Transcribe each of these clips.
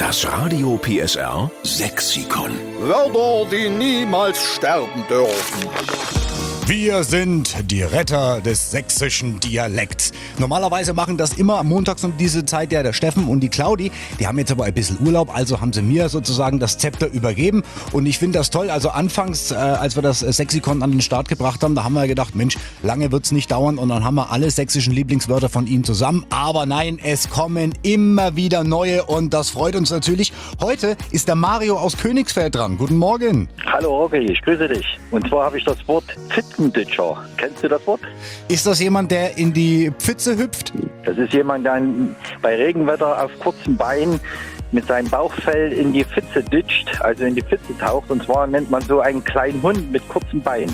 Das Radio PSR Sexikon. Wörter, die niemals sterben dürfen. Wir sind die Retter des sächsischen Dialekts. Normalerweise machen das immer montags um diese Zeit der Steffen und die Claudi. Die haben jetzt aber ein bisschen Urlaub, also haben sie mir sozusagen das Zepter übergeben. Und ich finde das toll. Also anfangs, als wir das Sexikon an den Start gebracht haben, da haben wir gedacht, Mensch, lange wird's nicht dauern. Und dann haben wir alle sächsischen Lieblingswörter von ihm zusammen. Aber nein, es kommen immer wieder neue und das freut uns natürlich. Heute ist der Mario aus Königsfeld dran. Guten Morgen. Hallo Rocky, ich grüße dich. Und zwar habe ich das Wort Pfitzenditscher. Kennst du das Wort? Ist das jemand, der in die Pfütze hüpft? Das ist jemand, der bei Regenwetter auf kurzen Beinen mit seinem Bauchfell in die Pfütze ditcht, also in die Pfütze taucht. Und zwar nennt man so einen kleinen Hund mit kurzen Beinen.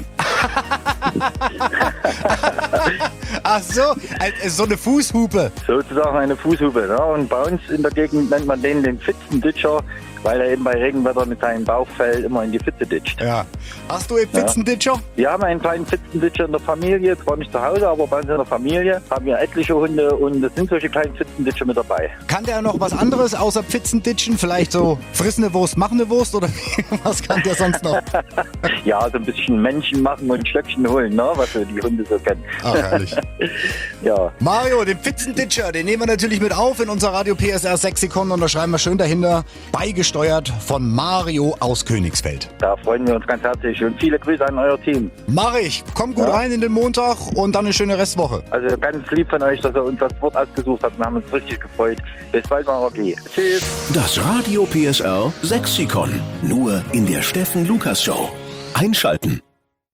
Ach so, so eine Fußhupe. Sozusagen eine Fußhupe. Ne? Und bei uns in der Gegend nennt man den Pfützenditscher, weil er eben bei Regenwetter mit seinem Bauchfell immer in die Pfütze ditcht. Ja. Hast du einen Pfützenditscher? Wir haben einen kleinen Pfützenditscher in der Familie, zwar nicht zu Hause, aber bei uns in der Familie haben wir etliche Hunde und es sind solche kleinen Pfützenditscher mit dabei. Kann der noch was anderes außer Pfützenditschen? Vielleicht so friss eine Wurst, mach eine Wurst oder was kann der sonst noch? Ja, so ein bisschen Männchen machen und Stöckchen holen, ne? Was so die Hunde so kennen. Ach, herrlich. Ja. Mario, den Pfützenditscher, den nehmen wir natürlich mit auf in unser Radio PSR Sexikon und da schreiben wir schön dahinter, beigesteuert von Mario aus Königsfeld. Da freuen wir uns ganz herzlich und viele Grüße an euer Team. Mach ich. Komm gut rein in den Montag und dann eine schöne Restwoche. Also ganz lieb von euch, dass ihr uns das Wort ausgesucht habt. Wir haben uns richtig gefreut. Bis bald mal, Rocky. Tschüss. Das Radio PSR Sexikon. Nur in der Steffen Lukas Show. Einschalten.